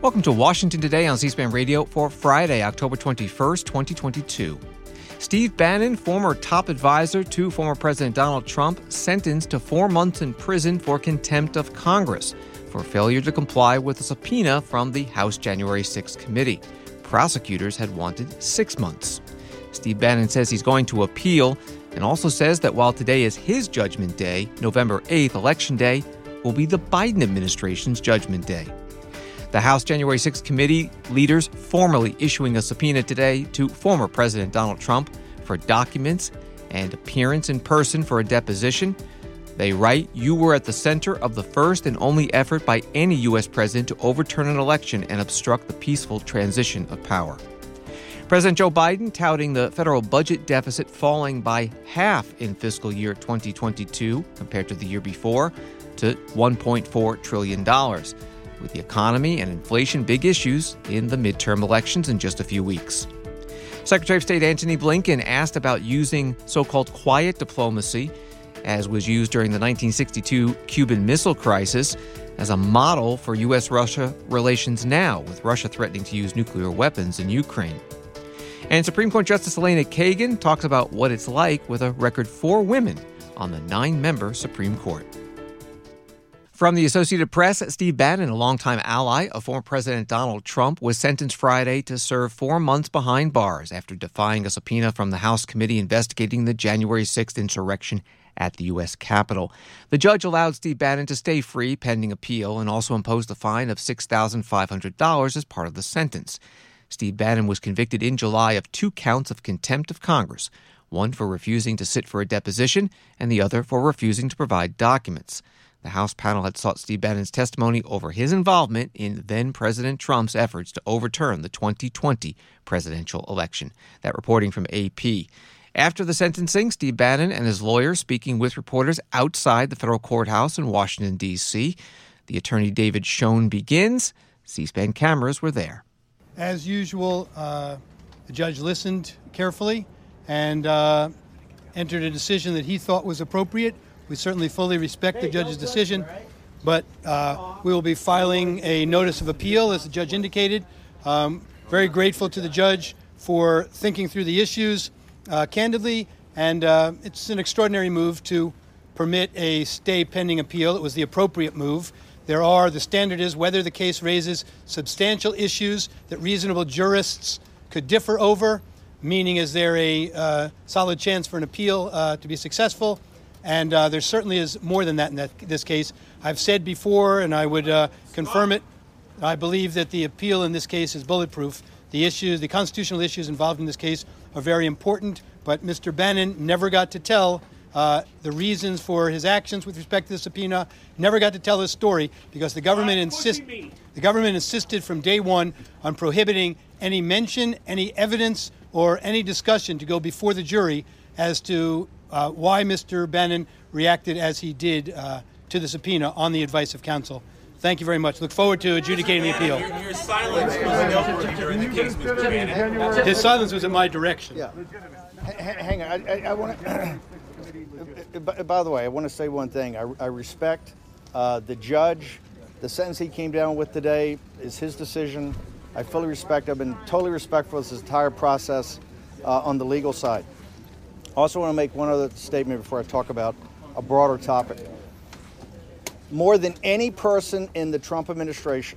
Welcome to Washington Today on C-SPAN Radio for Friday, October 21st, 2022. Steve Bannon, former top advisor to former President Donald Trump, sentenced to 4 months in prison for contempt of Congress for failure to comply with a subpoena from the House January 6th committee. Prosecutors had wanted 6 months. Steve Bannon says he's going to appeal and also says that while today is his judgment day, November 8th, Election Day, will be the Biden administration's judgment day. The House January 6th committee leaders formally issuing a subpoena today to former President Donald Trump for documents and appearance in person for a deposition. They write, "You were at the center of the first and only effort by any U.S. president to overturn an election and obstruct the peaceful transition of power." President Joe Biden touting the federal budget deficit falling by half in fiscal year 2022 compared to the year before to $1.4 trillion. With the economy and inflation big issues in the midterm elections in just a few weeks. Secretary of State Antony Blinken asked about using so-called quiet diplomacy, as was used during the 1962 Cuban Missile Crisis, as a model for U.S.-Russia relations now, with Russia threatening to use nuclear weapons in Ukraine. And Supreme Court Justice Elena Kagan talks about what it's like with a record 4 women on the 9-member Supreme Court. From the Associated Press, Steve Bannon, a longtime ally of former President Donald Trump, was sentenced Friday to serve 4 months behind bars after defying a subpoena from the House committee investigating the January 6th insurrection at the U.S. Capitol. The judge allowed Steve Bannon to stay free pending appeal and also imposed a fine of $6,500 as part of the sentence. Steve Bannon was convicted in July of 2 counts of contempt of Congress, one for refusing to sit for a deposition and the other for refusing to provide documents. The House panel had sought Steve Bannon's testimony over his involvement in then-President Trump's efforts to overturn the 2020 presidential election. That reporting from AP. After the sentencing, Steve Bannon and his lawyer speaking with reporters outside the federal courthouse in Washington, D.C. The attorney David Schoen begins. C-SPAN cameras were there. As usual, the judge listened carefully and entered a decision that he thought was appropriate. We certainly fully respect the judge's decision, but we will be filing a notice of appeal, as the judge indicated. Very grateful to the judge for thinking through the issues candidly, and it's an extraordinary move to permit a stay pending appeal. It was the appropriate move. The standard is whether the case raises substantial issues that reasonable jurists could differ over, meaning is there a solid chance for an appeal to be successful. And there certainly is more than that in this case. I've said before, and I would confirm it, I believe that the appeal in this case is bulletproof. The constitutional issues involved in this case are very important, but Mr. Bannon never got to tell the reasons for his actions with respect to the subpoena, never got to tell his story because the government insisted from day one on prohibiting any mention, any evidence, or any discussion to go before the jury as to why Mr. Bannon reacted as he did to the subpoena on the advice of counsel. Thank you very much. Look forward to adjudicating the appeal. Your silence was noteworthy during the case, Mr. Bannon. His silence was in my direction. Yeah. Hang on. I want to... By the way, I want to say one thing. I respect the judge. The sentence he came down with today is his decision. I fully respect. I've been totally respectful of this entire process on the legal side. I also want to make one other statement before I talk about a broader topic. More than any person in the Trump administration,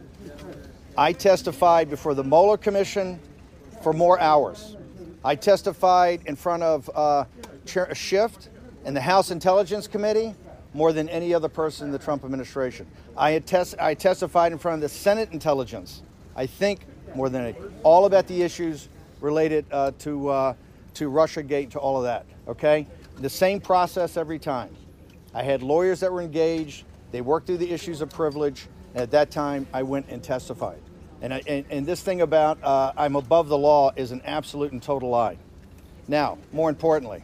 I testified before the Mueller Commission for more hours. I testified in front of Chair Schiff and the House Intelligence Committee more than any other person in the Trump administration. I testified in front of the Senate Intelligence, I think more than any, all about the issues related to Russiagate, to all of that, okay? The same process every time. I had lawyers that were engaged. They worked through the issues of privilege. And at that time, I went and testified. And this thing about I'm above the law is an absolute and total lie. Now, more importantly,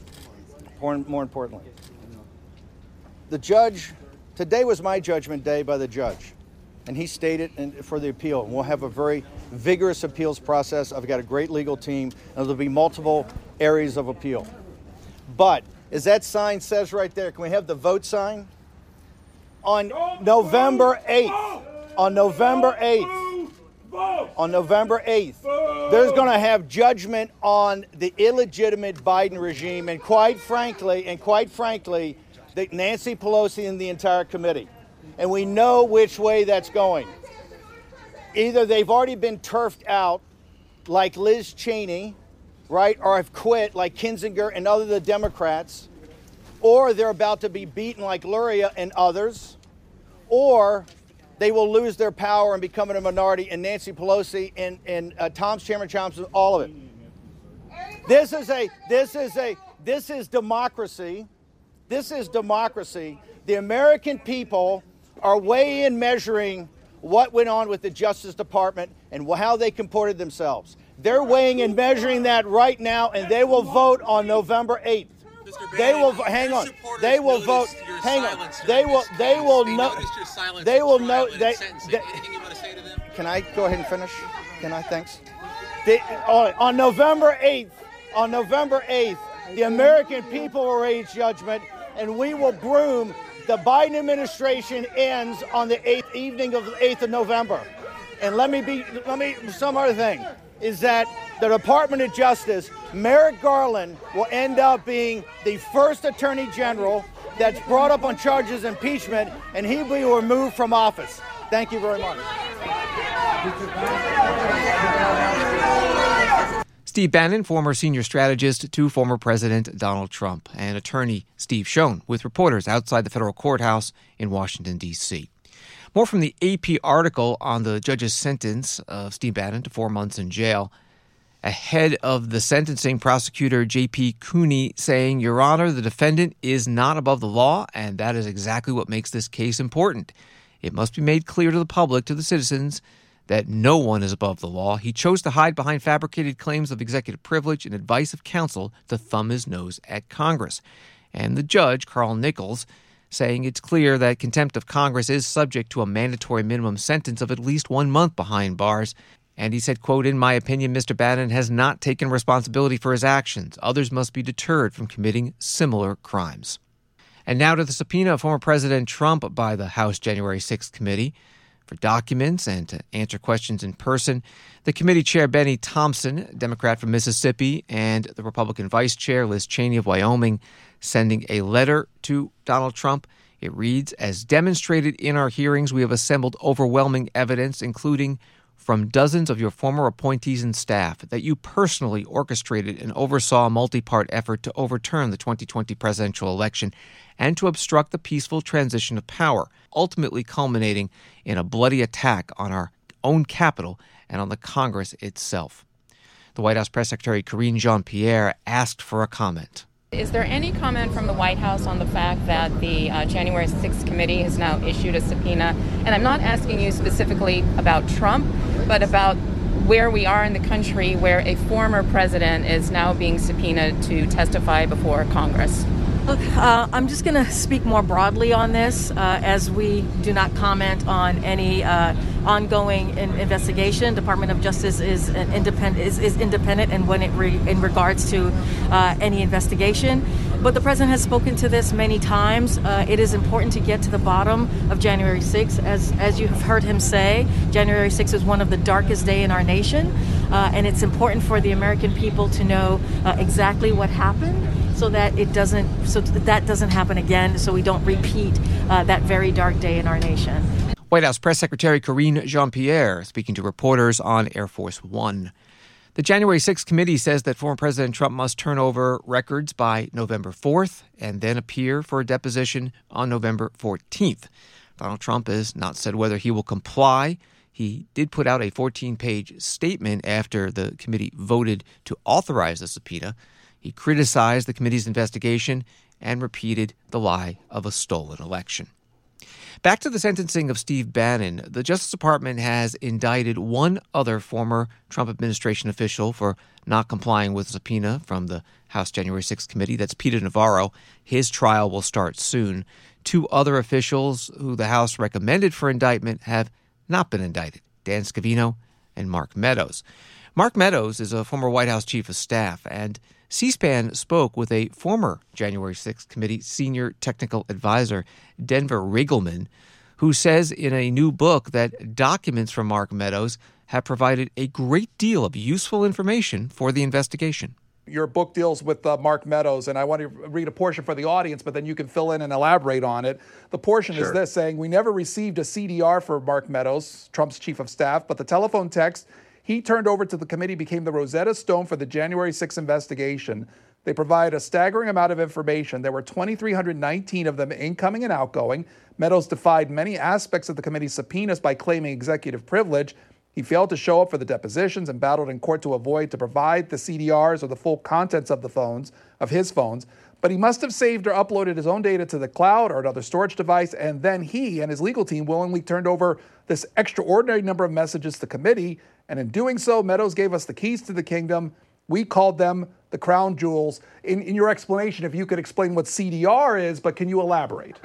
the judge, today was my judgment day by the judge. And he stated for the appeal. And we'll have a very vigorous appeals process. I've got a great legal team, and there'll be multiple areas of appeal. But, as that sign says right there, can we have the vote sign? On November 8th, on November 8th, there's going to have judgment on the illegitimate Biden regime and quite frankly, Nancy Pelosi and the entire committee. And we know which way that's going. Either they've already been turfed out like Liz Cheney, right, or have quit like Kinzinger and other the Democrats, or they're about to be beaten like Luria and others, or they will lose their power and become a minority, and Nancy Pelosi and Chairman Thompson, all of it. This is democracy. This is democracy. The American people are weighing and measuring what went on with the Justice Department and how they comported themselves. They're weighing and measuring that right now, and they will vote on November 8th. They will hang on. They will vote. Hang on. They will know. They will know. Anything you want to say to them? Can I go ahead and finish? Can I? Thanks. On November 8th, the American people will raise judgment, and we will groom. The Biden administration ends on the evening of the 8th of November. And let me some other thing is that the Department of Justice, Merrick Garland, will end up being the first Attorney General that's brought up on charges of impeachment, and he will be removed from office. Thank you very much. Steve Bannon, former senior strategist to former President Donald Trump, and attorney Steve Schoen with reporters outside the federal courthouse in Washington, D.C. More from the AP article on the judge's sentence of Steve Bannon to 4 months in jail. Ahead of the sentencing, prosecutor J.P. Cooney saying, "Your Honor, the defendant is not above the law, and that is exactly what makes this case important. It must be made clear to the public, to the citizens, that no one is above the law. He chose to hide behind fabricated claims of executive privilege and advice of counsel to thumb his nose at Congress." And the judge, Carl Nichols, saying it's clear that contempt of Congress is subject to a mandatory minimum sentence of at least 1 month behind bars. And he said, quote, "In my opinion, Mr. Bannon has not taken responsibility for his actions. Others must be deterred from committing similar crimes." And now to the subpoena of former President Trump by the House January 6th committee for documents and to answer questions in person. The committee chair, Benny Thompson, Democrat from Mississippi, and the Republican vice chair, Liz Cheney of Wyoming, sending a letter to Donald Trump. It reads, "As demonstrated in our hearings, we have assembled overwhelming evidence, including from dozens of your former appointees and staff, that you personally orchestrated and oversaw a multi-part effort to overturn the 2020 presidential election and to obstruct the peaceful transition of power, ultimately culminating in a bloody attack on our own Capitol and on the Congress itself." The White House Press Secretary Karine Jean-Pierre asked for a comment. Is there any comment from the White House on the fact that the January 6th committee has now issued a subpoena? And I'm not asking you specifically about Trump, but about where we are in the country where a former president is now being subpoenaed to testify before Congress. Look, I'm just going to speak more broadly on this, as we do not comment on any ongoing investigation. Department of Justice is independent and when in regards to any investigation. But the president has spoken to this many times. It is important to get to the bottom of January 6th. As you have heard him say, January 6th is one of the darkest days in our nation, and it's important for the American people to know exactly what happened, so that that doesn't happen again, so we don't repeat that very dark day in our nation. White House Press Secretary Karine Jean-Pierre speaking to reporters on Air Force One. The January 6th committee says that former President Trump must turn over records by November 4th and then appear for a deposition on November 14th. Donald Trump has not said whether he will comply. He did put out a 14-page statement after the committee voted to authorize the subpoena. He criticized the committee's investigation and repeated the lie of a stolen election. Back to the sentencing of Steve Bannon, the Justice Department has indicted one other former Trump administration official for not complying with a subpoena from the House January 6th committee. That's Peter Navarro. His trial will start soon. 2 other officials who the House recommended for indictment have not been indicted, Dan Scavino and Mark Meadows. Mark Meadows is a former White House chief of staff, and C-SPAN spoke with a former January 6th committee senior technical advisor, Denver Riggleman, who says in a new book that documents from Mark Meadows have provided a great deal of useful information for the investigation. Your book deals with Mark Meadows, and I want to read a portion for the audience, but then you can fill in and elaborate on it. The portion is this, saying, "We never received a CDR for Mark Meadows, Trump's chief of staff, but the telephone text he turned over to the committee became the Rosetta Stone for the January 6th investigation. They provide a staggering amount of information. There were 2,319 of them incoming and outgoing. Meadows defied many aspects of the committee's subpoenas by claiming executive privilege. He failed to show up for the depositions and battled in court to avoid to provide the CDRs or the full contents of his phones. But he must have saved or uploaded his own data to the cloud or another storage device, and then he and his legal team willingly turned over this extraordinary number of messages to committee. And in doing so, Meadows gave us the keys to the kingdom. We called them the crown jewels." In your explanation, if you could explain what CDR is, but can you elaborate?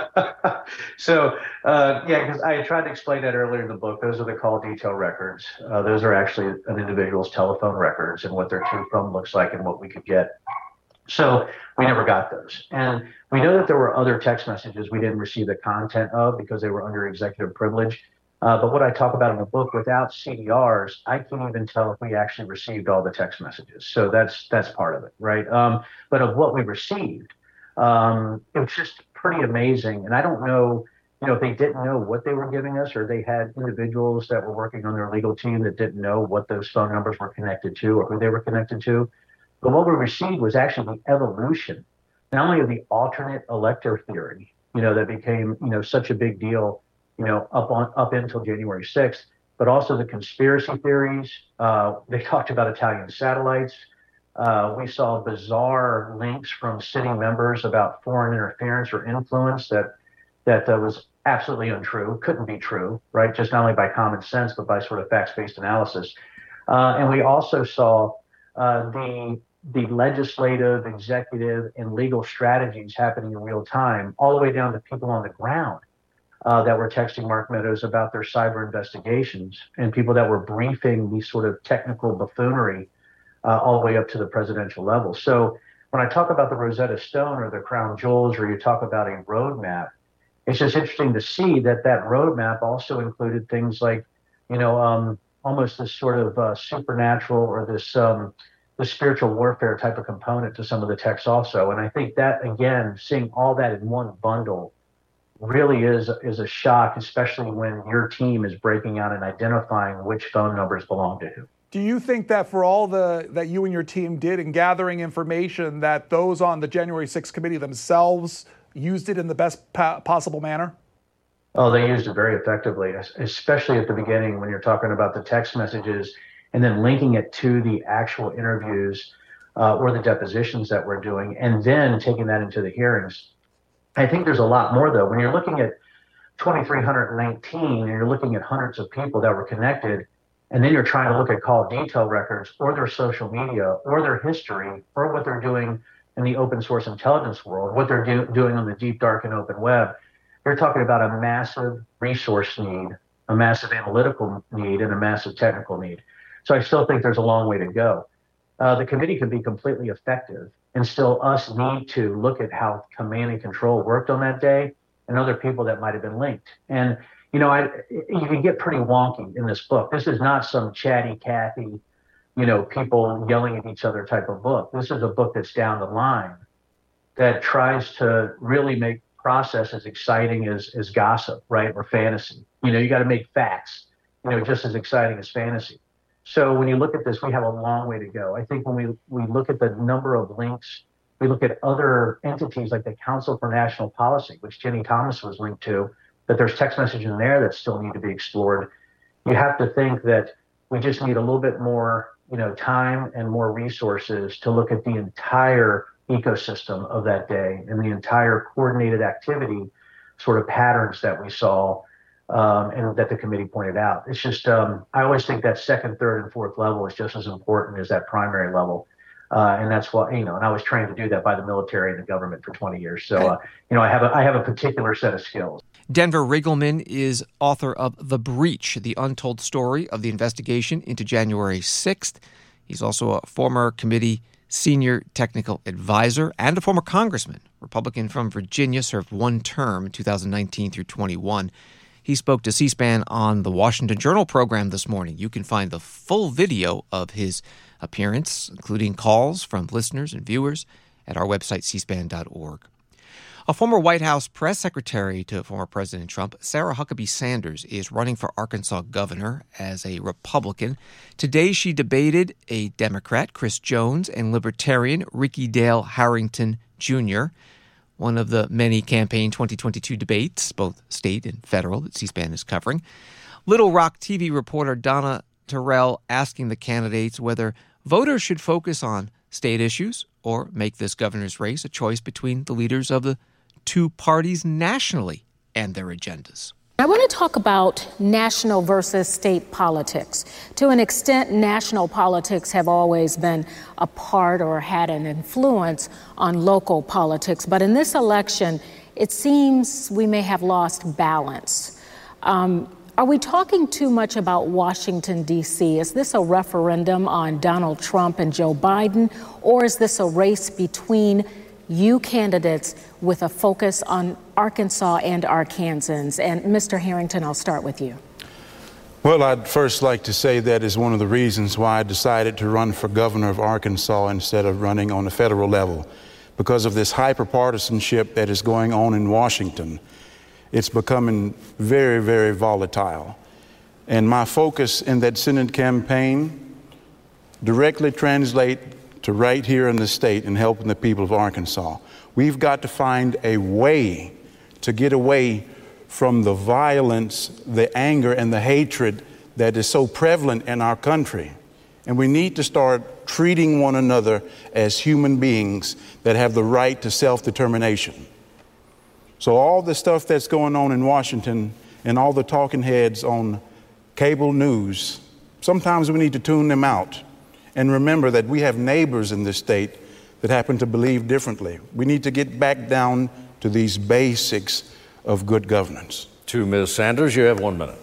Because I tried to explain that earlier in the book. Those are the call detail records. Those are actually an individual's telephone records and what their to from looks like and what we could get. So we never got those. And we know that there were other text messages we didn't receive the content of because they were under executive privilege. But what I talk about in the book, without CDRs, I can't even tell if we actually received all the text messages. So that's part of it, right? But of what we received, it was just pretty amazing. And I don't know, if they didn't know what they were giving us, or they had individuals that were working on their legal team that didn't know what those phone numbers were connected to or who they were connected to. But what we received was actually the evolution, not only of the alternate elector theory, that became, such a big deal, up until January 6th, but also the conspiracy theories. They talked about Italian satellites. We saw bizarre links from sitting members about foreign interference or influence that was absolutely untrue, couldn't be true, right? Just not only by common sense, but by sort of facts-based analysis. And we also saw the legislative, executive, and legal strategies happening in real time, all the way down to people on the ground that were texting Mark Meadows about their cyber investigations, and people that were briefing these sort of technical buffoonery all the way up to the presidential level. So when I talk about the Rosetta Stone or the crown jewels, or you talk about a roadmap, it's just interesting to see that roadmap also included things like, almost this sort of supernatural or this the spiritual warfare type of component to some of the texts also. And I think that, again, seeing all that in one bundle really is a shock, especially when your team is breaking out and identifying which phone numbers belong to who. Do you think that for all that you and your team did in gathering information, that those on the January 6th committee themselves used it in the best possible manner? Oh, they used it very effectively, especially at the beginning when you're talking about the text messages and then linking it to the actual interviews or the depositions that we're doing, and then taking that into the hearings. I think there's a lot more, though. When you're looking at 2,319 and you're looking at hundreds of people that were connected, and then you're trying to look at call detail records or their social media or their history or what they're doing in the open source intelligence world, what they're doing on the deep, dark, and open web, you're talking about a massive resource need, a massive analytical need, and a massive technical need. So I still think there's a long way to go. The committee can be completely effective, and still us need to look at how command and control worked on that day and other people that might have been linked. And, you can get pretty wonky in this book. This is not some chatty Cathy, people yelling at each other type of book. This is a book that's down the line that tries to really make process as exciting as gossip, right, or fantasy. You got to make facts, just as exciting as fantasy. So when you look at this, we have a long way to go. I think when we look at the number of links, we look at other entities like the Council for National Policy, which Jenny Thomas was linked to, that there's text messaging in there that still need to be explored. You have to think that we just need a little bit more, time and more resources to look at the entire ecosystem of that day and the entire coordinated activity sort of patterns that we saw and that the committee pointed out. It's just, I always think that second, third, and fourth level is just as important as that primary level. And that's why, and I was trained to do that by the military and the government for 20 years. So, I have a particular set of skills. Denver Riggleman is author of The Breach, the untold story of the investigation into January 6th. He's also a former committee senior technical advisor and a former congressman. Republican from Virginia, served one term in 2019 through 21. He spoke to C-SPAN on the Washington Journal program this morning. You can find the full video of his appearance, including calls from listeners and viewers, at our website, cspan.org. A former White House press secretary to former President Trump, Sarah Huckabee Sanders, is running for Arkansas governor as a Republican. Today she debated a Democrat, Chris Jones, and Libertarian, Ricky Dale Harrington Jr., one of the many campaign 2022 debates, both state and federal, that C-SPAN is covering. Little Rock TV reporter Donna Terrell asking the candidates whether voters should focus on state issues or make this governor's race a choice between the leaders of the two parties nationally and their agendas. I want to talk about national versus state politics. To an extent, national politics have always been a part or had an influence on local politics. But in this election, it seems we may have lost balance. Are we talking too much about Washington, D.C.? Is this a referendum on Donald Trump and Joe Biden, or is this a race between you candidates with a focus on Arkansas and Arkansans? And Mr. Harrington, I'll start with you. Well, I'd first like to say that is one of the reasons why I decided to run for governor of Arkansas instead of running on the federal level, because of this hyperpartisanship that is going on in Washington. It's becoming very, very volatile. And my focus in that Senate campaign directly translates to right here in the state and helping the people of Arkansas. We've got to find a way to get away from the violence, the anger, and the hatred that is so prevalent in our country. And we need to start treating one another as human beings that have the right to self-determination. So all the stuff that's going on in Washington and all the talking heads on cable news, sometimes we need to tune them out and remember that we have neighbors in this state that happen to believe differently. We need to get back down to these basics of good governance. To Ms. Sanders, you have 1 minute.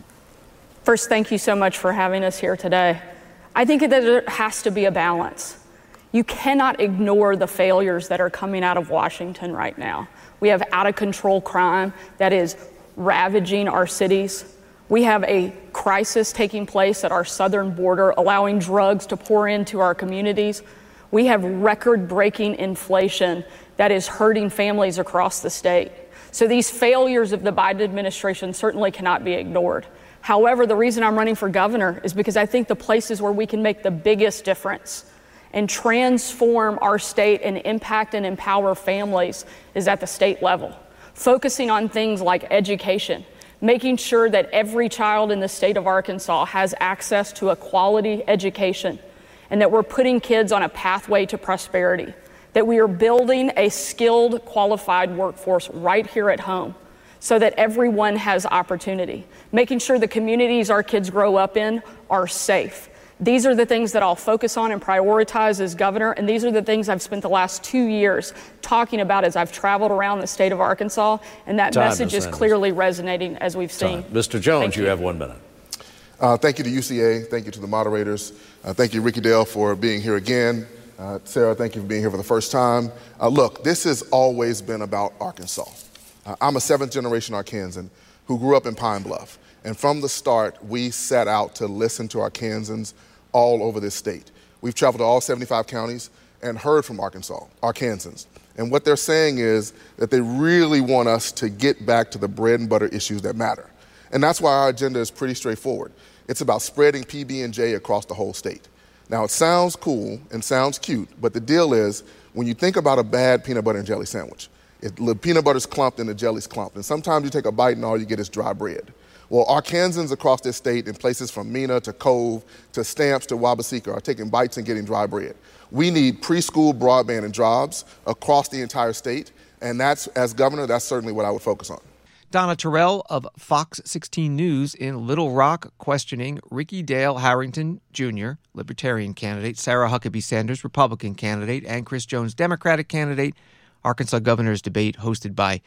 First, thank you so much for having us here today. I think that there has to be a balance. You cannot ignore the failures that are coming out of Washington right now. We have out-of-control crime that is ravaging our cities. We have a crisis taking place at our southern border, allowing drugs to pour into our communities. We have record-breaking inflation that is hurting families across the state. So these failures of the Biden administration certainly cannot be ignored. However, the reason I'm running for governor is because I think the places where we can make the biggest difference and transform our state and impact and empower families is at the state level. Focusing on things like education, making sure that every child in the state of Arkansas has access to a quality education, and that we're putting kids on a pathway to prosperity, that we are building a skilled, qualified workforce right here at home so that everyone has opportunity, making sure the communities our kids grow up in are safe. These are the things that I'll focus on and prioritize as governor, and these are the things I've spent the last 2 years talking about as I've traveled around the state of Arkansas, and that message is clearly resonating as we've seen. Mr. Jones, you have 1 minute. Thank you to UCA. Thank you to the moderators. Thank you, Ricky Dale, for being here again. Sarah, thank you for being here for the first time. Look, this has always been about Arkansas. I'm a seventh-generation Arkansan who grew up in Pine Bluff. And from the start, we set out to listen to Arkansans all over this state. We've traveled to all 75 counties and heard from Arkansans. And what they're saying is that they really want us to get back to the bread and butter issues that matter. And that's why our agenda is pretty straightforward. It's about spreading PB&J across the whole state. Now, it sounds cool and sounds cute, but the deal is when you think about a bad peanut butter and jelly sandwich, the peanut butter's clumped and the jelly's clumped. And sometimes you take a bite and all you get is dry bread. Well, Arkansans across this state in places from Mena to Cove to Stamps to Wabaseka are taking bites and getting dry bread. We need preschool broadband and jobs across the entire state. And that's, as governor, that's certainly what I would focus on. Donna Terrell of Fox 16 News in Little Rock questioning Ricky Dale Harrington Jr., Libertarian candidate, Sarah Huckabee Sanders, Republican candidate, and Chris Jones, Democratic candidate. Arkansas governor's debate hosted by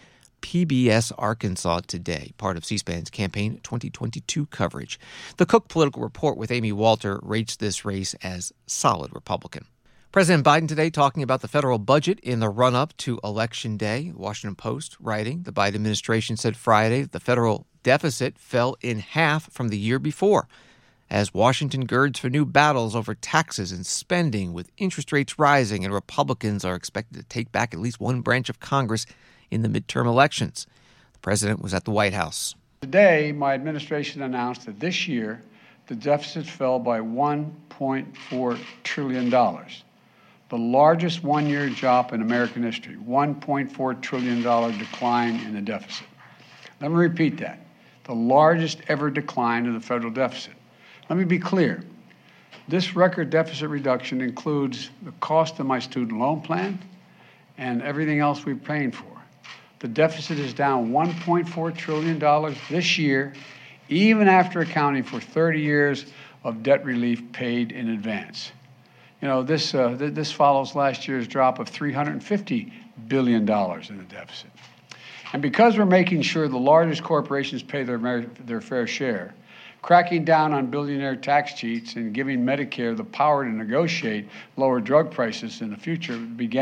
PBS Arkansas Today, part of C-SPAN's Campaign 2022 coverage. The Cook Political Report with Amy Walter rates this race as solid Republican. President Biden today talking about the federal budget in the run-up to Election Day. Washington Post writing, the Biden administration said Friday that the federal deficit fell in half from the year before as Washington girds for new battles over taxes and spending, with interest rates rising and Republicans are expected to take back at least one branch of Congress in the midterm elections. The president was at the White House. Today, my administration announced that this year the deficit fell by $1.4 trillion, the largest one-year drop in American history, $1.4 trillion decline in the deficit. Let me repeat that, the largest ever decline in the federal deficit. Let me be clear. This record deficit reduction includes the cost of my student loan plan and everything else we're paying for. The deficit is down $1.4 trillion this year, even after accounting for 30 years of debt relief paid in advance. You know, this follows last year's drop of $350 billion in the deficit. And because we're making sure the largest corporations pay their fair share, cracking down on billionaire tax cheats and giving Medicare the power to negotiate lower drug prices in the future,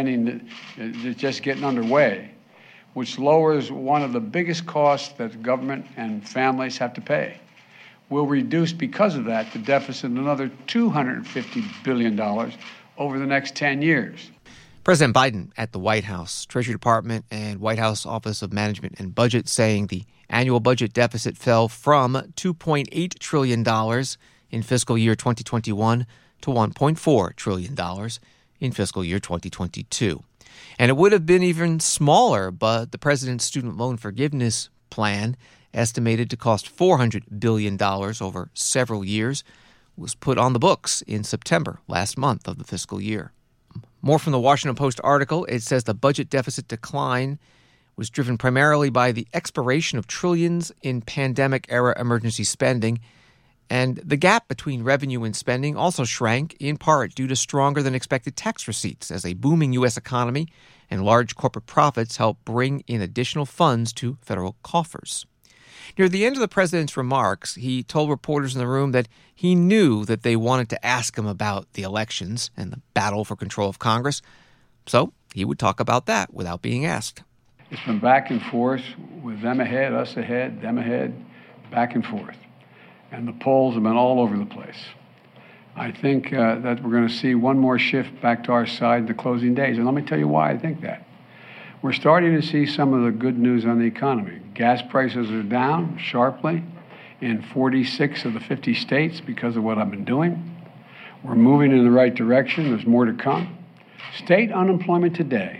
just getting underway, which lowers one of the biggest costs that government and families have to pay, will reduce, because of that, the deficit another $250 billion over the next 10 years. President Biden at the White House, Treasury Department and White House Office of Management and Budget saying the annual budget deficit fell from $2.8 trillion in fiscal year 2021 to $1.4 trillion in fiscal year 2022. And it would have been even smaller, but the president's student loan forgiveness plan, estimated to cost $400 billion over several years, was put on the books in September, last month of the fiscal year. More from the Washington Post article. It says the budget deficit decline was driven primarily by the expiration of trillions in pandemic-era emergency spending, and the gap between revenue and spending also shrank in part due to stronger-than-expected tax receipts as a booming U.S. economy and large corporate profits helped bring in additional funds to federal coffers. Near the end of the president's remarks, he told reporters in the room that he knew that they wanted to ask him about the elections and the battle for control of Congress, so he would talk about that without being asked. It's been back and forth with them ahead, us ahead, them ahead, back and forth. And the polls have been all over the place. I think that we're going to see one more shift back to our side in the closing days. And let me tell you why I think that. We're starting to see some of the good news on the economy. Gas prices are down sharply in 46 of the 50 states because of what I've been doing. We're moving in the right direction. There's more to come. State unemployment today,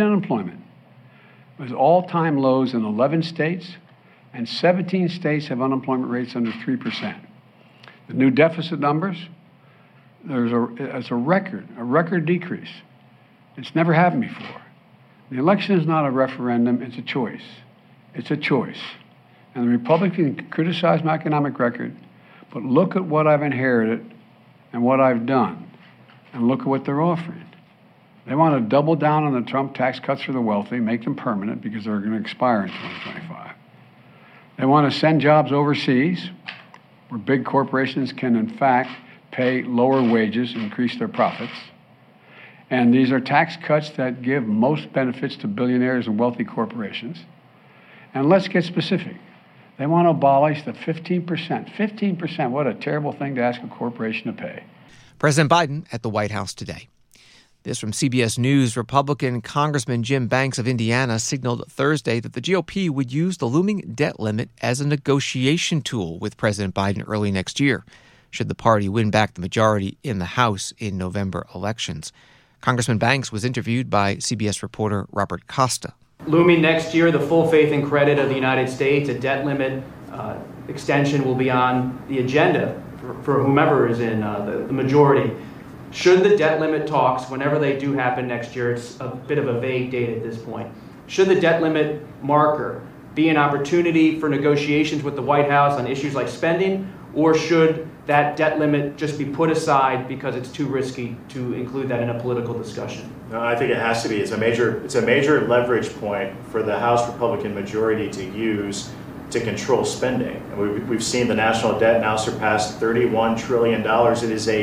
was all-time lows in 11 states, and 17 states have unemployment rates under 3%. The new deficit numbers, it's a record decrease. It's never happened before. The election is not a referendum, it's a choice. It's a choice. And the Republicans can criticize my economic record, but look at what I've inherited and what I've done, and look at what they're offering. They want to double down on the Trump tax cuts for the wealthy, make them permanent because they're going to expire in 2025. They want to send jobs overseas where big corporations can, in fact, pay lower wages and increase their profits. And these are tax cuts that give most benefits to billionaires and wealthy corporations. And let's get specific. They want to abolish the 15%. 15%, what a terrible thing to ask a corporation to pay. President Biden at the White House today. This from CBS News. Republican Congressman Jim Banks of Indiana signaled Thursday that the GOP would use the looming debt limit as a negotiation tool with President Biden early next year, should the party win back the majority in the House in November elections. Congressman Banks was interviewed by CBS reporter Robert Costa. Looming next year, the full faith and credit of the United States, a debt limit extension will be on the agenda for whomever is in the majority. Should the debt limit talks, whenever they do happen next year, it's a bit of a vague date at this point, should the debt limit marker be an opportunity for negotiations with the White House on issues like spending, or should that debt limit just be put aside because it's too risky to include that in a political discussion? No, I think it has to be. It's a major leverage point for the House Republican majority to use to control spending. And we've seen the national debt now surpass $31 trillion. It is a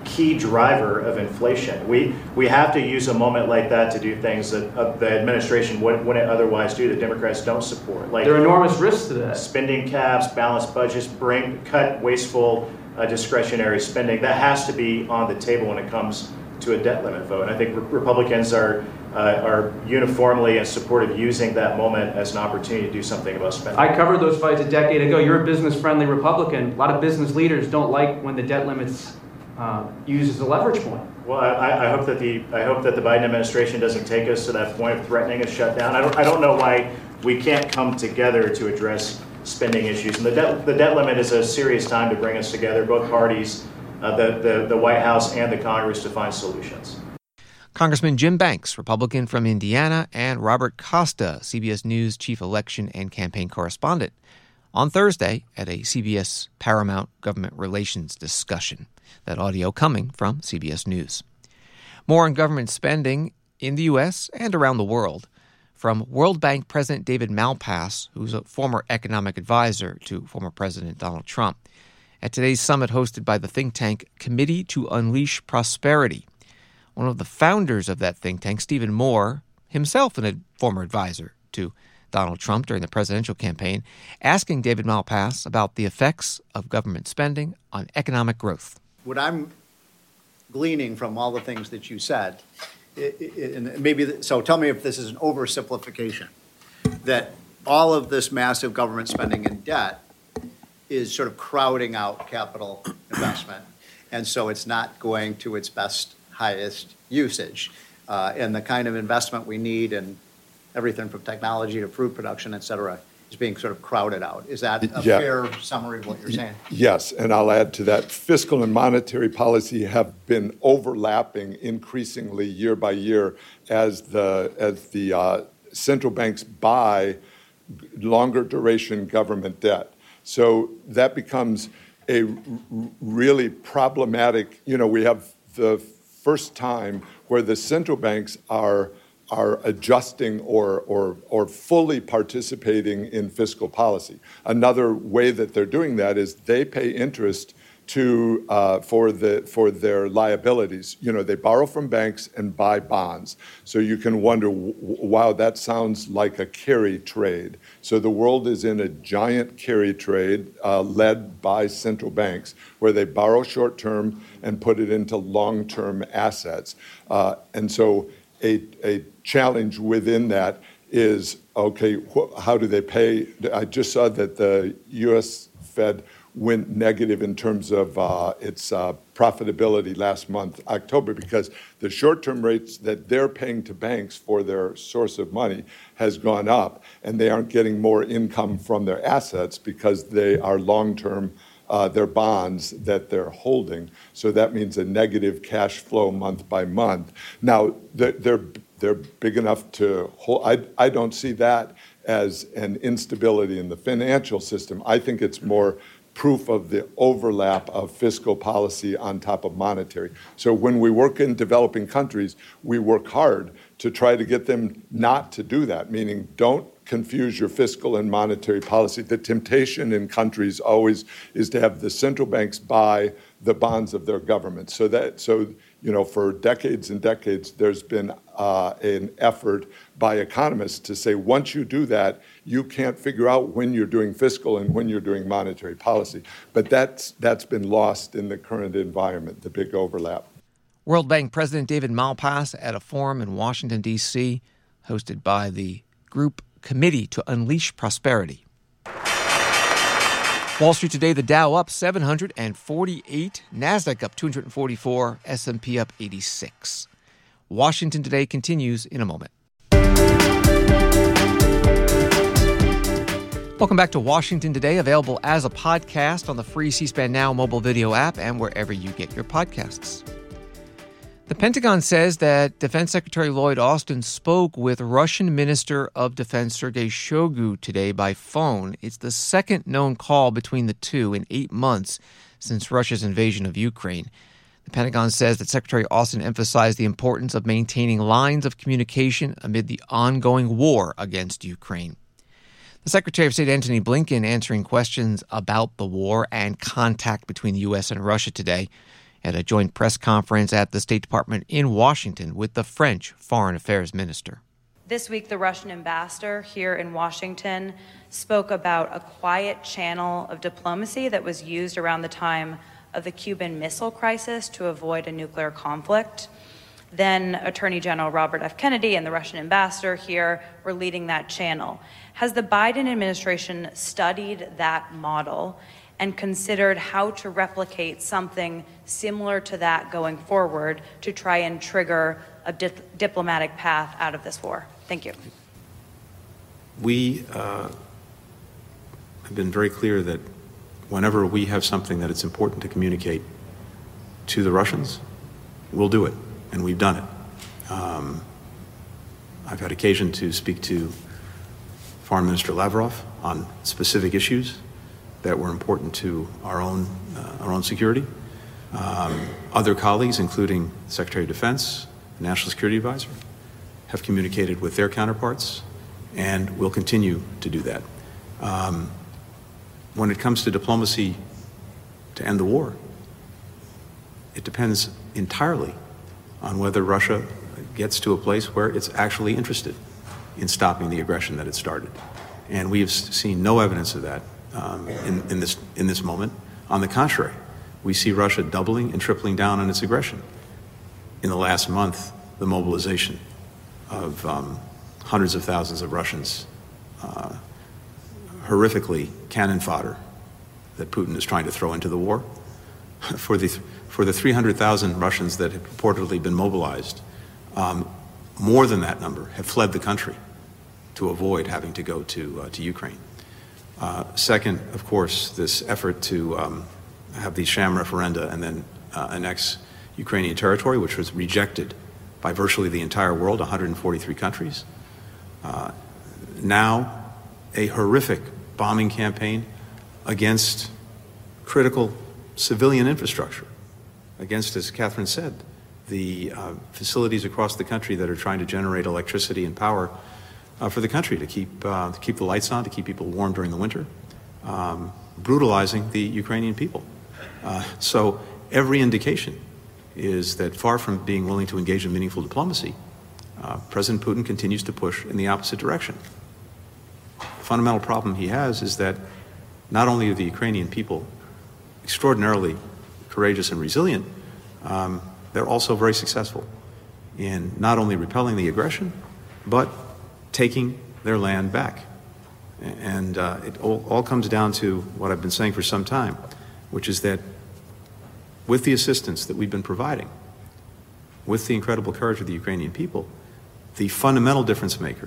key driver of inflation. We have to use a moment like that to do things that the administration wouldn't otherwise do, that Democrats don't support. Like, there are enormous risks to that. Spending caps, balanced budgets, cut wasteful discretionary spending. That has to be on the table when it comes to a debt limit vote. And I think Republicans are uniformly in support of using that moment as an opportunity to do something about spending. I covered those fights a decade ago. You're a business-friendly Republican. A lot of business leaders don't like when the debt limit's used as a leverage point. Well, I hope that the Biden administration doesn't take us to that point of threatening a shutdown. I don't know why we can't come together to address spending issues. And the debt limit is a serious time to bring us together, both parties, the White House and the Congress, to find solutions. Congressman Jim Banks, Republican from Indiana, and Robert Costa, CBS News chief election and campaign correspondent, on Thursday at a CBS Paramount government relations discussion. That audio coming from CBS News. More on government spending in the U.S. and around the world from World Bank President David Malpass, who's a former economic advisor to former President Donald Trump, at today's summit hosted by the think tank Committee to Unleash Prosperity. One of the founders of that think tank, Stephen Moore, himself a former advisor to Donald Trump during the presidential campaign, asking David Malpass about the effects of government spending on economic growth. What I'm gleaning from all the things that you said, so tell me if this is an oversimplification, that all of this massive government spending and debt is sort of crowding out capital investment, and so it's not going to its best, highest usage. And the kind of investment we need in everything from technology to food production, et cetera, is being sort of crowded out. Is that a fair summary of what you're saying? Yes, and I'll add to that. Fiscal and monetary policy have been overlapping increasingly year by year as the central banks buy longer duration government debt. So that becomes a really problematic, we have the first time where the central banks are adjusting or fully participating in fiscal policy. Another way that they're doing that is they pay interest for their liabilities. They borrow from banks and buy bonds. So you can wonder, wow, that sounds like a carry trade. So the world is in a giant carry trade led by central banks, where they borrow short-term and put it into long-term assets. And so a challenge within that is, okay, how do they pay? I just saw that the U.S. Fed went negative in terms of its profitability last month, October, because the short-term rates that they're paying to banks for their source of money has gone up, and they aren't getting more income from their assets because they are long-term, their bonds that they're holding. So that means a negative cash flow month by month. Now, they're big enough to hold. I don't see that as an instability in the financial system. I think it's more proof of the overlap of fiscal policy on top of monetary. So when we work in developing countries, we work hard to try to get them not to do that, meaning don't confuse your fiscal and monetary policy. The temptation in countries always is to have the central banks buy the bonds of their government. So for decades and decades, there's been an effort by economists to say, once you do that, you can't figure out when you're doing fiscal and when you're doing monetary policy. But that's been lost in the current environment, the big overlap. World Bank President David Malpass at a forum in Washington, D.C., hosted by the group Committee to Unleash Prosperity. Wall Street today, the Dow up 748, NASDAQ up 244, S&P up 86. Washington today continues in a moment. Welcome back to Washington Today, available as a podcast on the free C-SPAN Now mobile video app and wherever you get your podcasts. The Pentagon says that Defense Secretary Lloyd Austin spoke with Russian Minister of Defense Sergei Shoigu today by phone. It's the second known call between the two in 8 months since Russia's invasion of Ukraine. The Pentagon says that Secretary Austin emphasized the importance of maintaining lines of communication amid the ongoing war against Ukraine. The Secretary of State Antony Blinken answering questions about the war and contact between the U.S. and Russia today. at a joint press conference at the State Department in Washington with the French Foreign Affairs Minister. This week, the Russian ambassador here in Washington spoke about a quiet channel of diplomacy that was used around the time of the Cuban Missile Crisis to avoid a nuclear conflict. Then Attorney General Robert F. Kennedy and the Russian ambassador here were leading that channel. Has the Biden administration studied that model and considered how to replicate something similar to that going forward to try and trigger a diplomatic path out of this war? Thank you. We have been very clear that whenever we have something that it's important to communicate to the Russians, we'll do it, and we've done it. I've had occasion to speak to Foreign Minister Lavrov on specific issues that were important to our own security. Other colleagues, including the Secretary of Defense, the National Security Advisor, have communicated with their counterparts, and will continue to do that. When it comes to diplomacy to end the war, it depends entirely on whether Russia gets to a place where it's actually interested in stopping the aggression that it started. And we have seen no evidence of that in this moment. On the contrary, we see Russia doubling and tripling down on its aggression. In the last month, the mobilization of hundreds of thousands of Russians, horrifically cannon fodder that Putin is trying to throw into the war. For the 300,000 Russians that have purportedly been mobilized, more than that number have fled the country to avoid having to go to Ukraine. Second, of course, this effort to have these sham referenda and then annex Ukrainian territory, which was rejected by virtually the entire world, 143 countries. Now, a horrific bombing campaign against critical civilian infrastructure, against, as Catherine said, the facilities across the country that are trying to generate electricity and power for the country to keep the lights on, to keep people warm during the winter, brutalizing the Ukrainian people. So every indication is that far from being willing to engage in meaningful diplomacy, President Putin continues to push in the opposite direction. The fundamental problem he has is that not only are the Ukrainian people extraordinarily courageous and resilient, they're also very successful in not only repelling the aggression, but taking their land back. And it all comes down to what I've been saying for some time, which is that with the assistance that we've been providing, with the incredible courage of the Ukrainian people, the fundamental difference maker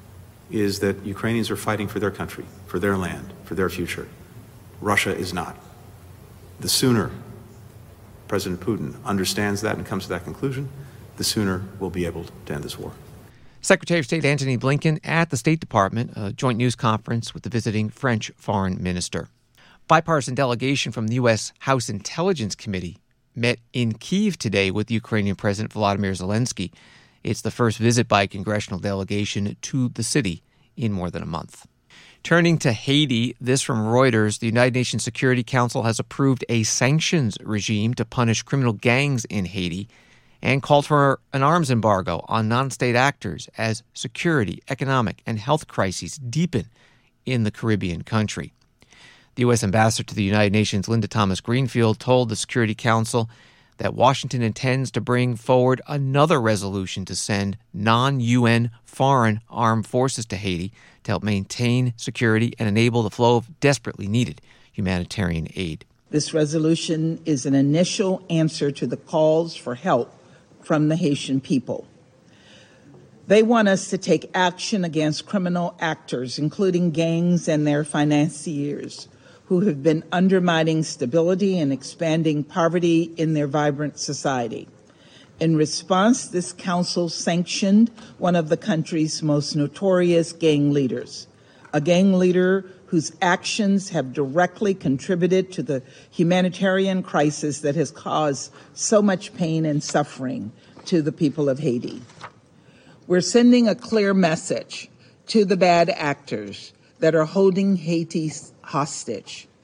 is that Ukrainians are fighting for their country, for their land, for their future. Russia is not. The sooner President Putin understands that and comes to that conclusion, the sooner we'll be able to end this war. Secretary of State Antony Blinken at the State Department, a joint news conference with the visiting French foreign minister. Bipartisan delegation from the U.S. House Intelligence Committee met in Kyiv today with Ukrainian President Volodymyr Zelensky. It's the first visit by a congressional delegation to the city in more than a month. Turning to Haiti, this from Reuters, the United Nations Security Council has approved a sanctions regime to punish criminal gangs in Haiti and called for an arms embargo on non-state actors as security, economic, and health crises deepen in the Caribbean country. The U.S. Ambassador to the United Nations, Linda Thomas-Greenfield, told the Security Council that Washington intends to bring forward another resolution to send non-UN foreign armed forces to Haiti to help maintain security and enable the flow of desperately needed humanitarian aid. This resolution is an initial answer to the calls for help from the Haitian people. They want us to take action against criminal actors, including gangs and their financiers, who have been undermining stability and expanding poverty in their vibrant society. In response, this council sanctioned one of the country's most notorious gang leaders, a gang leader whose actions have directly contributed to the humanitarian crisis that has caused so much pain and suffering to the people of Haiti. We're sending a clear message to the bad actors that are holding Haiti hostage.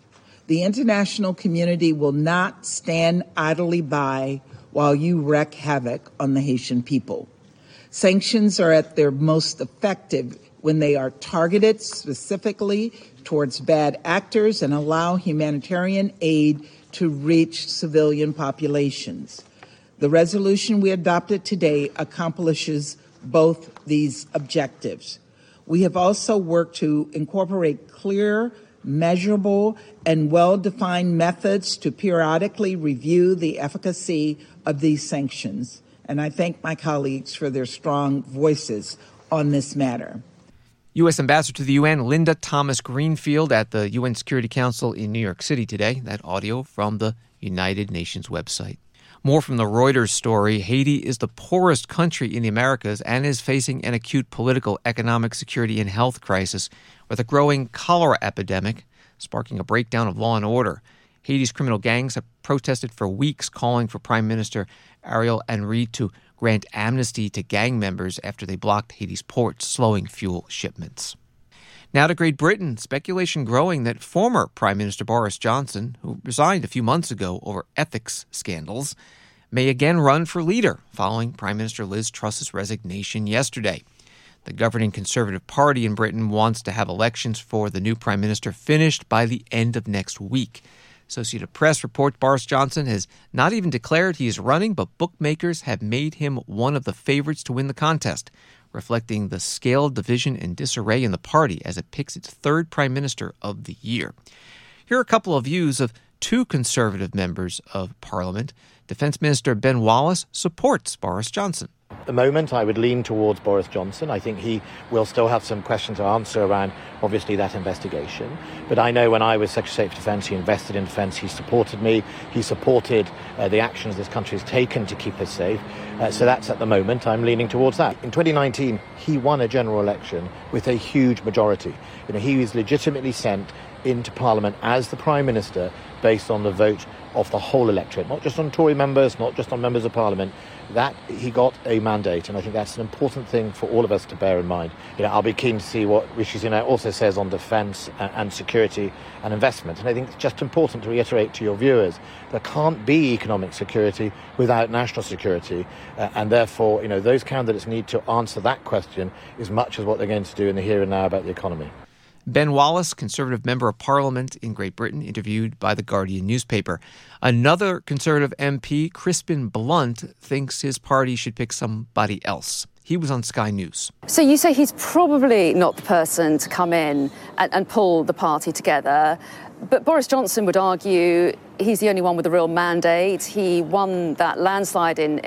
The international community will not stand idly by while you wreak havoc on the Haitian people. Sanctions are at their most effective when they are targeted specifically towards bad actors and allow humanitarian aid to reach civilian populations. The resolution we adopted today accomplishes both these objectives. We have also worked to incorporate clear, measurable, and well-defined methods to periodically review the efficacy of these sanctions. And I thank my colleagues for their strong voices on this matter. U.S. Ambassador to the UN, Linda Thomas-Greenfield, at the UN Security Council in New York City today. That audio from the United Nations website. More from the Reuters story. Haiti is the poorest country in the Americas and is facing an acute political, economic, security, and health crisis with a growing cholera epidemic, sparking a breakdown of law and order. Haiti's criminal gangs have protested for weeks, calling for Prime Minister Ariel Henry to grant amnesty to gang members after they blocked Haiti's ports, slowing fuel shipments. Now to Great Britain, speculation growing that former Prime Minister Boris Johnson, who resigned a few months ago over ethics scandals, may again run for leader following Prime Minister Liz Truss's resignation yesterday. The governing Conservative Party in Britain wants to have elections for the new Prime Minister finished by the end of next week. Associated Press reports Boris Johnson has not even declared he is running, but bookmakers have made him one of the favorites to win the contest, reflecting the scaled division and disarray in the party as it picks its third Prime Minister of the year. Here are a couple of views of two Conservative members of Parliament. Defense Minister Ben Wallace supports Boris Johnson. At the moment, I would lean towards Boris Johnson. I think he will still have some questions to answer around, obviously, that investigation. But I know when I was Secretary of State for Defence, he invested in defence, he supported me, he supported the actions this country has taken to keep us safe. So that's at the moment, I'm leaning towards that. In 2019, he won a general election with a huge majority. He was legitimately sent into Parliament as the Prime Minister based on the vote of the whole electorate, not just on Tory members, not just on members of Parliament. That he got a mandate, and I think that's an important thing for all of us to bear in mind. I'll be keen to see what Rishi Sunak also says on defence and security and investment. And I think it's just important to reiterate to your viewers, there can't be economic security without national security. And therefore, those candidates need to answer that question as much as what they're going to do in the here and now about the economy. Ben Wallace, Conservative Member of Parliament in Great Britain, interviewed by The Guardian newspaper. Another Conservative MP, Crispin Blunt, thinks his party should pick somebody else. He was on Sky News. So you say he's probably not the person to come in and pull the party together, but Boris Johnson would argue he's the only one with a real mandate. He won that landslide in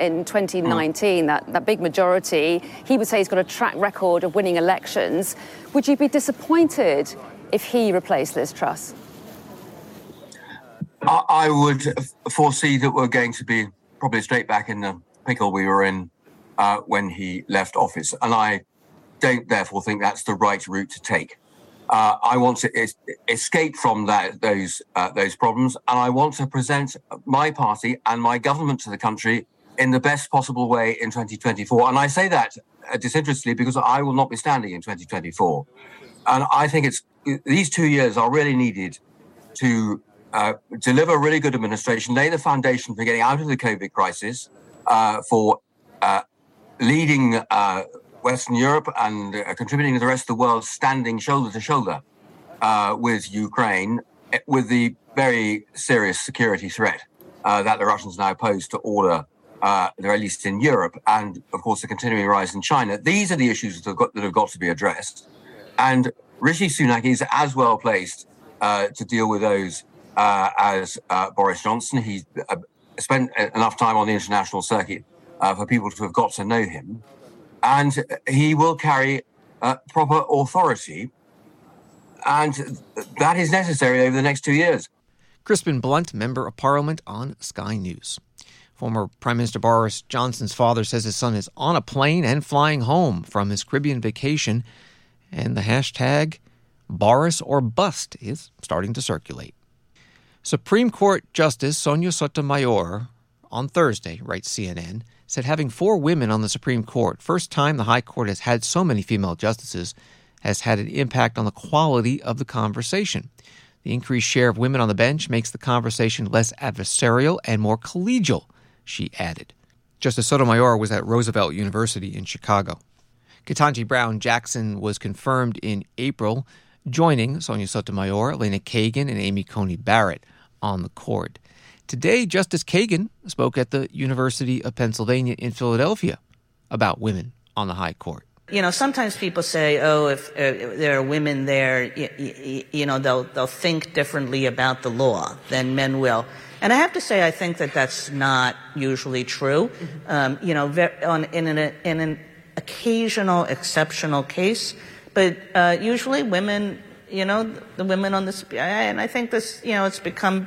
2019, that big majority. He would say he's got a track record of winning elections. Would you be disappointed if he replaced Liz Truss? I would foresee that we're going to be probably straight back in the pickle we were in when he left office. And I don't therefore think that's the right route to take. I want to escape from those problems, and I want to present my party and my government to the country in the best possible way in 2024. And I say that disinterestedly because I will not be standing in 2024. And I think these 2 years are really needed to deliver really good administration, lay the foundation for getting out of the COVID crisis, for leading Western Europe and contributing to the rest of the world, standing shoulder to shoulder with Ukraine, with the very serious security threat that the Russians now pose to order, at least in Europe, and of course the continuing rise in China. These are the issues that have got to be addressed. And Rishi Sunak is as well placed to deal with those as Boris Johnson. He's spent enough time on the international circuit for people to have got to know him. And he will carry proper authority, and that is necessary over the next 2 years. Crispin Blunt, Member of Parliament on Sky News. Former Prime Minister Boris Johnson's father says his son is on a plane and flying home from his Caribbean vacation, and the hashtag Boris or Bust is starting to circulate. Supreme Court Justice Sonia Sotomayor on Thursday, writes CNN, said having 4 women on the Supreme Court, first time the High Court has had so many female justices, has had an impact on the quality of the conversation. The increased share of women on the bench makes the conversation less adversarial and more collegial, she added. Justice Sotomayor was at Roosevelt University in Chicago. Ketanji Brown Jackson was confirmed in April, joining Sonia Sotomayor, Elena Kagan, and Amy Coney Barrett on the court. Today, Justice Kagan spoke at the University of Pennsylvania in Philadelphia about women on the high court. You know, sometimes people say, oh, if there are women there, they'll think differently about the law than men will. And I have to say, I think that that's not usually true. In an occasional, exceptional case, but usually women, the women on this, and I think this, it's become,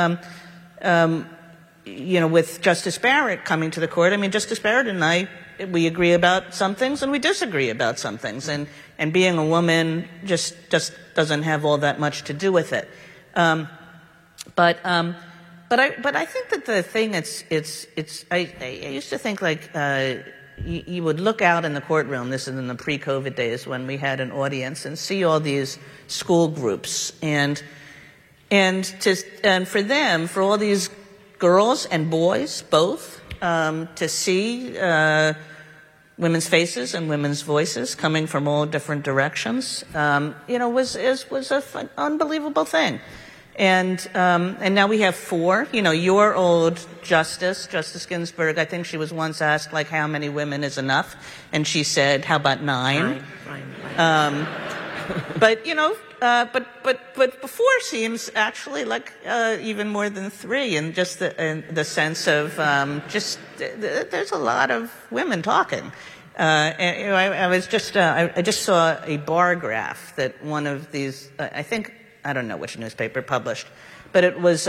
with Justice Barrett coming to the court. I mean, Justice Barrett and I, we agree about some things and we disagree about some things, and being a woman just doesn't have all that much to do with it. But I think that the thing I used to think like you would look out in the courtroom. This is in the pre-COVID days when we had an audience, and see all these school groups, and for them, for all these girls and boys both, to see women's faces and women's voices coming from all different directions, was an unbelievable thing. And now we have 4. Your old Justice Ginsburg, I think she was once asked, like, how many women is enough? And she said, how about 9? But before seems actually like even more than 3, and just the sense of there's a lot of women talking. I just saw a bar graph that one of these, I don't know which newspaper published, but it was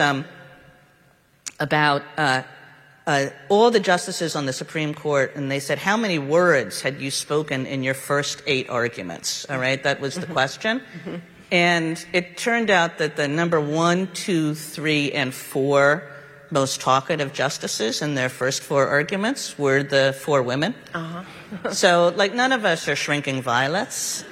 about all the justices on the Supreme Court, and they said, how many words had you spoken in your first 8 arguments? All right, that was the question. Mm-hmm. And it turned out that the number 1, 2, 3, and 4 most talkative justices in their first 4 arguments were the 4 women. Uh-huh. So, none of us are shrinking violets.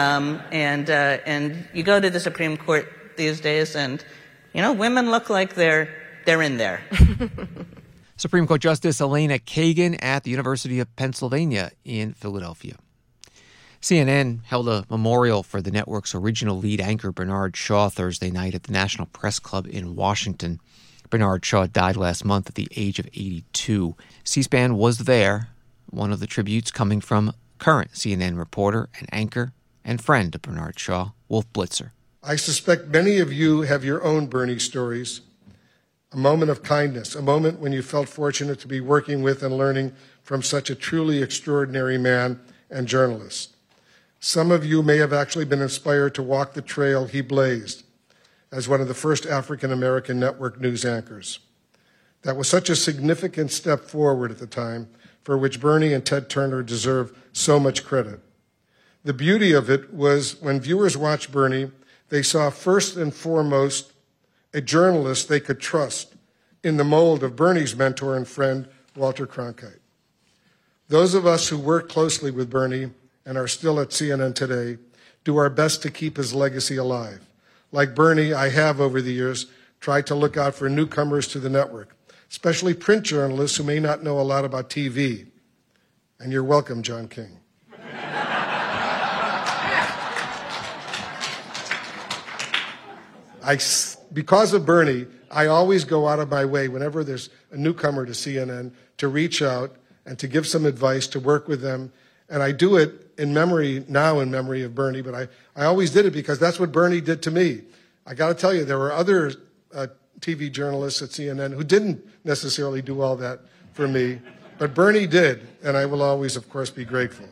And you go to the Supreme Court these days, and women look like they're in there. Supreme Court Justice Elena Kagan at the University of Pennsylvania in Philadelphia. CNN held a memorial for the network's original lead anchor, Bernard Shaw, Thursday night at the National Press Club in Washington. Bernard Shaw died last month at the age of 82. C-SPAN was there, one of the tributes coming from current CNN reporter and anchor and friend of Bernard Shaw, Wolf Blitzer. I suspect many of you have your own Bernie stories. A moment of kindness, a moment when you felt fortunate to be working with and learning from such a truly extraordinary man and journalist. Some of you may have actually been inspired to walk the trail he blazed as one of the first African-American network news anchors. That was such a significant step forward at the time, for which Bernie and Ted Turner deserve so much credit. The beauty of it was when viewers watched Bernie, they saw first and foremost a journalist they could trust in the mold of Bernie's mentor and friend, Walter Cronkite. Those of us who worked closely with Bernie and are still at CNN today do our best to keep his legacy alive. Like Bernie, I have over the years tried to look out for newcomers to the network, especially print journalists who may not know a lot about TV. And you're welcome, John King. Because of Bernie, I always go out of my way whenever there's a newcomer to CNN to reach out and to give some advice, to work with them. And I do it in memory of Bernie, but I always did it because that's what Bernie did to me. I got to tell you, there were other TV journalists at CNN who didn't necessarily do all that for me, but Bernie did, and I will always, of course, be grateful.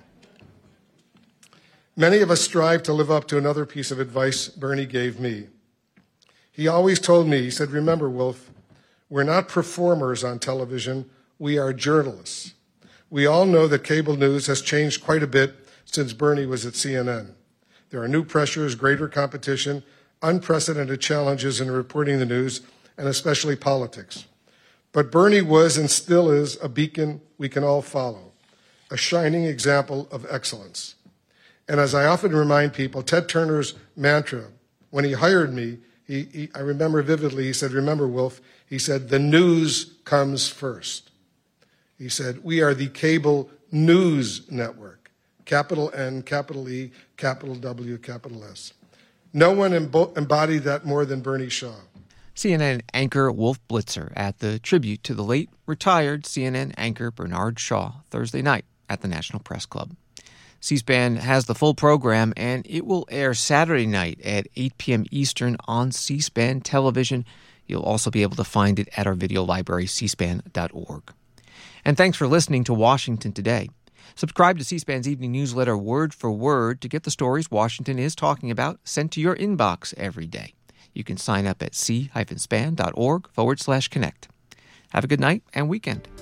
Many of us strive to live up to another piece of advice Bernie gave me. He always told me, he said, remember, Wolf, we're not performers on television, we are journalists. We all know that cable news has changed quite a bit since Bernie was at CNN. There are new pressures, greater competition, unprecedented challenges in reporting the news, and especially politics. But Bernie was and still is a beacon we can all follow, a shining example of excellence. And as I often remind people, Ted Turner's mantra, when he hired me, I remember vividly, he said, remember, Wolf, he said, the news comes first. He said, we are the cable news network, capital N, capital E, capital W, capital S. No one embodied that more than Bernie Shaw. CNN anchor Wolf Blitzer at the tribute to the late retired CNN anchor Bernard Shaw Thursday night at the National Press Club. C-SPAN has the full program, and it will air Saturday night at 8 p.m. Eastern on C-SPAN television. You'll also be able to find it at our video library, cspan.org. And thanks for listening to Washington Today. Subscribe to C-SPAN's evening newsletter word for word to get the stories Washington is talking about sent to your inbox every day. You can sign up at c-span.org/connect. Have a good night and weekend.